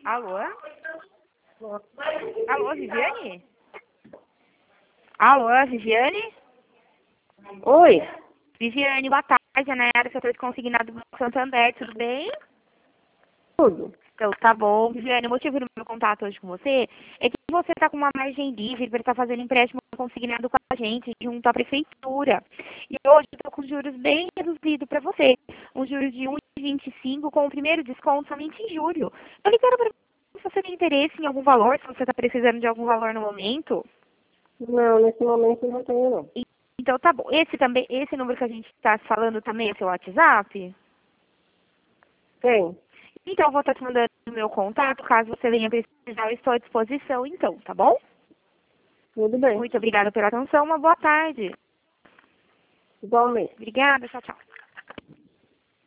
Alô? Alô, Viviane? Alô, Viviane? Oi, Viviane, boa tarde, Ana Yara, setor de consignado do Banco Santander, tudo bem? tudo. Então, tá bom. Viviane, o motivo do meu contato hoje com você é que você está com uma margem livre para estar fazendo empréstimo consignado com a gente junto à prefeitura. E hoje eu estou com juros bem reduzidos para você. Um juros de 1,25 com o primeiro desconto somente em julho. Eu ligando para se você tem interesse em algum valor, se você está precisando de algum valor no momento. Não, nesse momento não tenho, não. Então, tá bom. Esse número que a gente está falando também é seu WhatsApp? Tem. Então, eu vou estar te mandando o meu contato, caso você venha precisar, eu estou à disposição, então, tá bom? Tudo bem. Muito obrigada pela atenção, uma boa tarde. Igualmente. Obrigada, tchau, tchau.